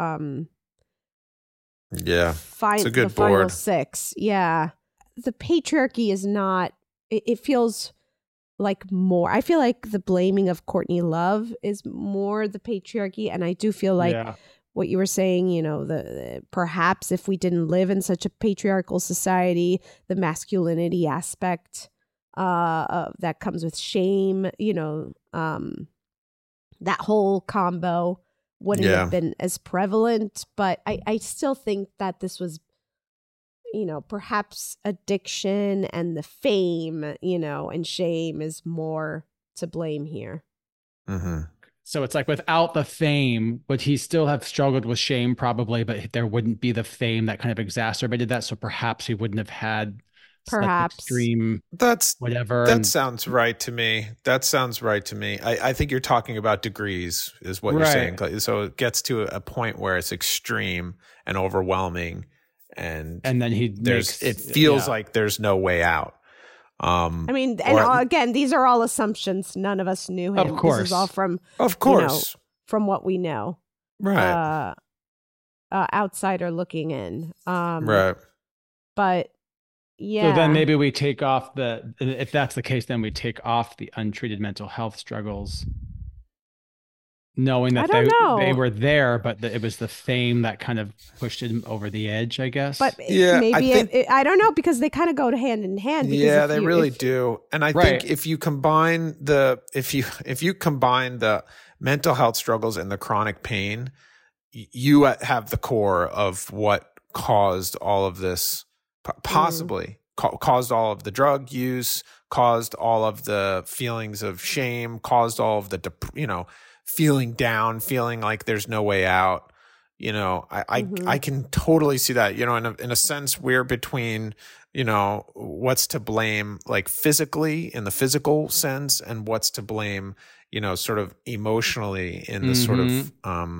It's a good the final board. 6. Yeah. The patriarchy is not, it feels like more. I feel like the blaming of Courtney Love is more the patriarchy. And I do feel like what you were saying, you know, the perhaps if we didn't live in such a patriarchal society, the masculinity aspect that comes with shame, you know, that whole combo wouldn't have been as prevalent. But I still think that this was, you know, perhaps addiction and the fame, you know, and shame is more to blame here. Mm-hmm. So it's like without the fame, would he still have struggled with shame? Probably, but there wouldn't be the fame that kind of exacerbated that. So perhaps he wouldn't have had extreme whatever. That sounds right to me. I think you're talking about degrees is what you're saying. So it gets to a point where it's extreme and overwhelming. And then it feels like there's no way out. I mean, and again, these are all assumptions. None of us knew him. Of course. This is all from, from what we know. Right. Outsider looking in. Right. But yeah. So then maybe we take off if that's the case, then we take off the untreated mental health struggles, knowing that they were there, but it was the fame that kind of pushed him over the edge, I guess. But maybe I don't know, because they kind of go hand in hand. Yeah, they really do. And I think if you combine the mental health struggles and the chronic pain, you have the core of what caused all of this, possibly caused all of the drug use, caused all of the feelings of shame, caused all of the, feeling down, feeling like there's no way out. You know, I can totally see that, you know, in a sense, we're between, you know, what's to blame, like physically in the physical sense, and what's to blame, you know, sort of emotionally in the sort of,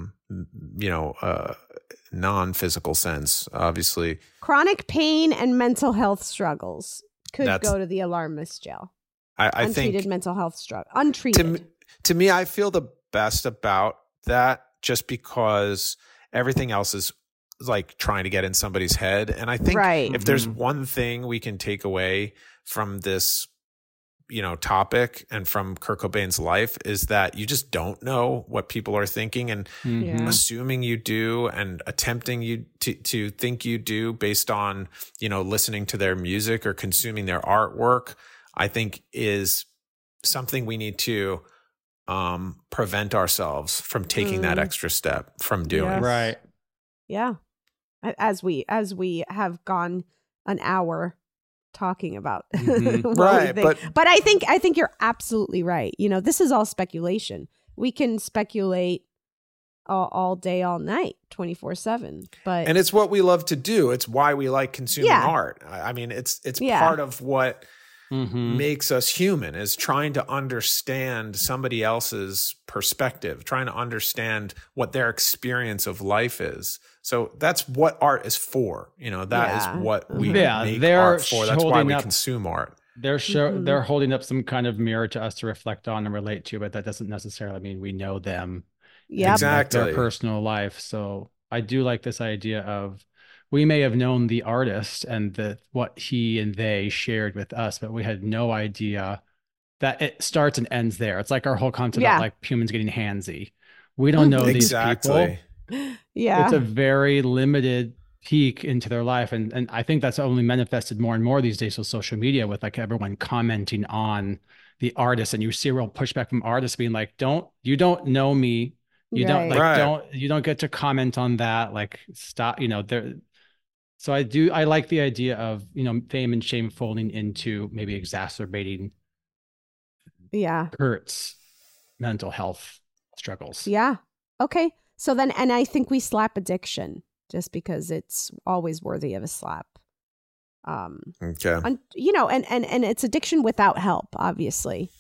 non-physical sense, obviously. Chronic pain and mental health struggles could go to the alarmist jail. I untreated think mental health struggle. Untreated. To me, I feel the best about that just because everything else is like trying to get in somebody's head. And I think if there's one thing we can take away from this, you know, topic and from Kurt Cobain's life, is that you just don't know what people are thinking, and assuming you do and attempting you to think you do based on, you know, listening to their music or consuming their artwork, I think is something we need to prevent ourselves from taking that extra step from doing. Yes. Right. Yeah. As we have gone an hour talking about right, but I think you're absolutely right. You know, this is all speculation. We can speculate all day, all night, 24/7. And it's what we love to do. It's why we like consuming art. I mean, it's part of what makes us human, is trying to understand somebody else's perspective, trying to understand what their experience of life is. So that's what art is for. You know, that is what we make art for. That's why we consume art. They're holding up some kind of mirror to us to reflect on and relate to, but that doesn't necessarily mean we know them. Yeah, exactly. Their personal life. So I do like this idea of, we may have known the artist and what he and they shared with us, but we had no idea that it starts and ends there. It's like our whole concept of like humans getting handsy. We don't know these people. Yeah. It's a very limited peek into their life. And I think that's only manifested more and more these days with social media, with like everyone commenting on the artist, and you see a real pushback from artists being like, you don't know me. You don't get to comment on that. Like, stop, so I like the idea of, fame and shame folding into maybe exacerbating Kurt's mental health struggles. Yeah. Okay. So then, and I think we slap addiction just because it's always worthy of a slap. Okay. And it's addiction without help, obviously.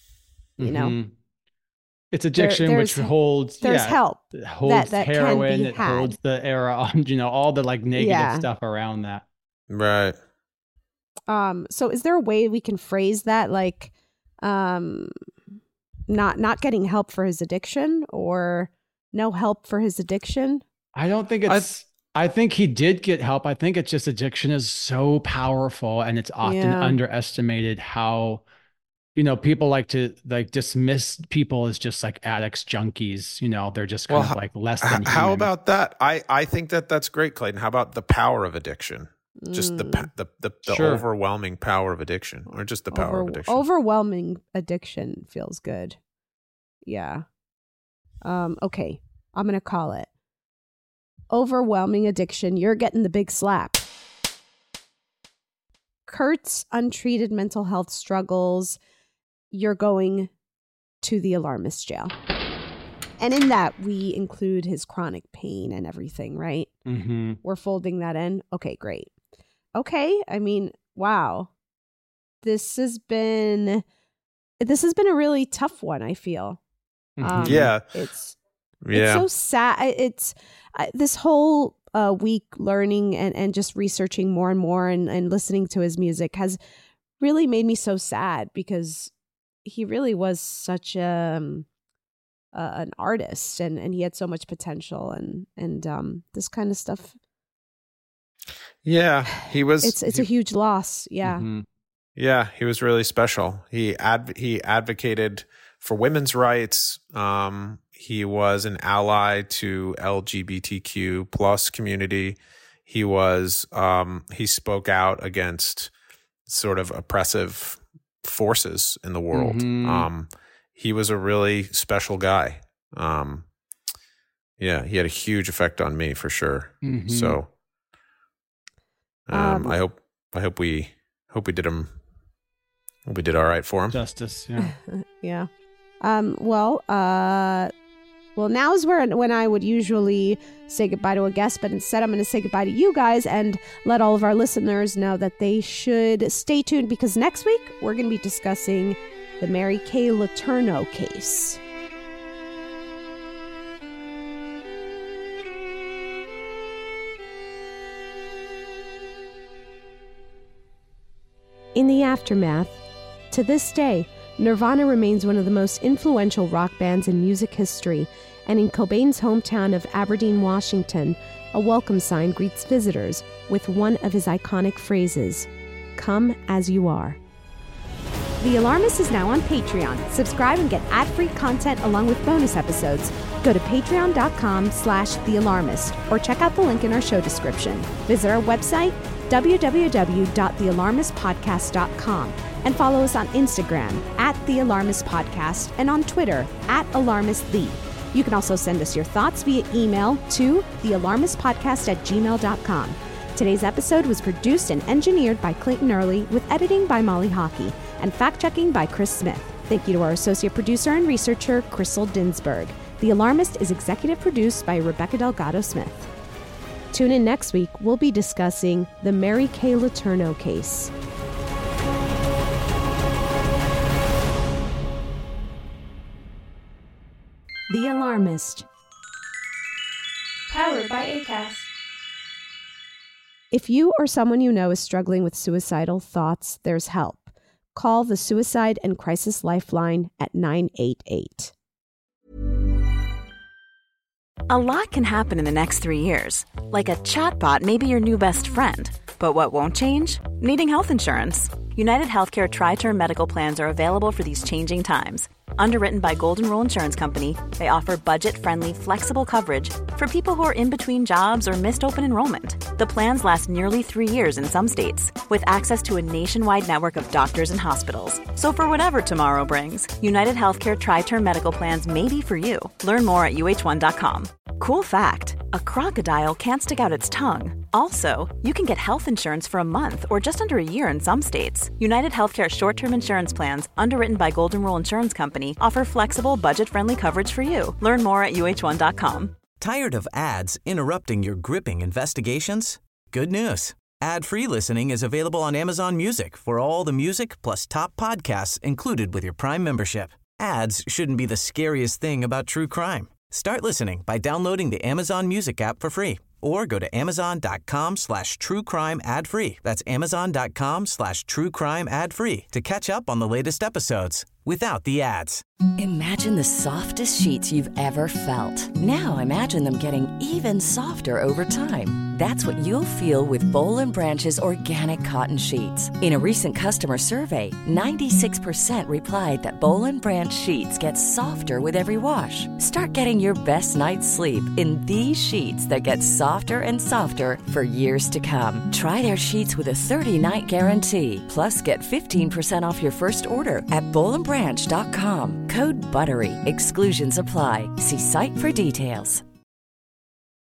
It's addiction which holds help. It holds that heroin, it holds the era on, all the like negative stuff around that. Right. So is there a way we can phrase that, like not getting help for his addiction, or no help for his addiction? I don't think I think he did get help. I think it's just addiction is so powerful, and it's often underestimated how, people like to dismiss people as just like addicts, junkies. They're just kind of like less than human. How about that? I think that's great, Clayton. How about the power of addiction? Just the overwhelming power of addiction, or just the power of addiction? Overwhelming addiction feels good. Yeah. Okay. I'm going to call it overwhelming addiction. You're getting the big slap. Kurt's untreated mental health struggles. You're going to the alarmist jail. And in that, we include his chronic pain and everything, right? Mm-hmm. We're folding that in. Okay, great. Okay. I mean, wow. This has been a really tough one, I feel. Mm-hmm. It's so sad. It's this whole week learning and just researching more and more and listening to his music has really made me so sad, because he really was such an artist, and he had so much potential, and this kind of stuff. Yeah, he was. It's a huge loss. Yeah. Mm-hmm. Yeah, he was really special. He advocated for women's rights. He was an ally to LGBTQ plus community. He was he spoke out against sort of oppressive forces in the world. Mm-hmm. He was a really special guy. He had a huge effect on me for sure. Mm-hmm. So I hope we did him. We did all right for him. Justice, yeah. Yeah. Well, now is when I would usually say goodbye to a guest, but instead I'm going to say goodbye to you guys and let all of our listeners know that they should stay tuned, because next week we're going to be discussing the Mary Kay Letourneau case. In the aftermath, to this day, Nirvana remains one of the most influential rock bands in music history, and in Cobain's hometown of Aberdeen, Washington, a welcome sign greets visitors with one of his iconic phrases, "Come as you are." The Alarmist is now on Patreon. Subscribe and get ad-free content along with bonus episodes. Go to patreon.com/thealarmist or check out the link in our show description. Visit our website, www.thealarmistpodcast.com, and follow us on Instagram @thealarmistpodcast and on Twitter @alarmistthee. You can also send us your thoughts via email to thealarmistpodcast@gmail.com. Today's episode was produced and engineered by Clayton Early, with editing by Molly Hockey and fact-checking by Chris Smith. Thank you to our associate producer and researcher, Crystal Dinsberg. The Alarmist is executive produced by Rebecca Delgado Smith. Tune in next week. We'll be discussing the Mary Kay Letourneau case. The Alarmist. Powered by Acast. If you or someone you know is struggling with suicidal thoughts, there's help. Call the Suicide and Crisis Lifeline at 988. A lot can happen in the next 3 years. Like a chatbot may be your new best friend. But what won't change? Needing health insurance. United Healthcare Tri-Term Medical Plans are available for these changing times. Underwritten by Golden Rule Insurance Company, they offer budget-friendly, flexible coverage for people who are in between jobs or missed open enrollment. The plans last nearly 3 years in some states, with access to a nationwide network of doctors and hospitals. So for whatever tomorrow brings, United Healthcare Tri-Term Medical Plans may be for you. Learn more at uh1.com. Cool fact, a crocodile can't stick out its tongue. Also, you can get health insurance for a month or just under a year in some states. United Healthcare short-term insurance plans, underwritten by Golden Rule Insurance Company, offer flexible, budget-friendly coverage for you. Learn more at uh1.com. Tired of ads interrupting your gripping investigations? Good news. Ad-free listening is available on Amazon Music for all the music plus top podcasts included with your Prime membership. Ads shouldn't be the scariest thing about true crime. Start listening by downloading the Amazon Music app for free or go to amazon.com/truecrime ad-free. That's amazon.com/truecrime ad-free to catch up on the latest episodes without the ads. Imagine the softest sheets you've ever felt. Now imagine them getting even softer over time. That's what you'll feel with Boll & Branch's organic cotton sheets. In a recent customer survey, 96% replied that Boll & Branch sheets get softer with every wash. Start getting your best night's sleep in these sheets that get softer and softer for years to come. Try their sheets with a 30-night guarantee. Plus, get 15% off your first order at bollandbranch.com. Code BUTTERY. Exclusions apply. See site for details.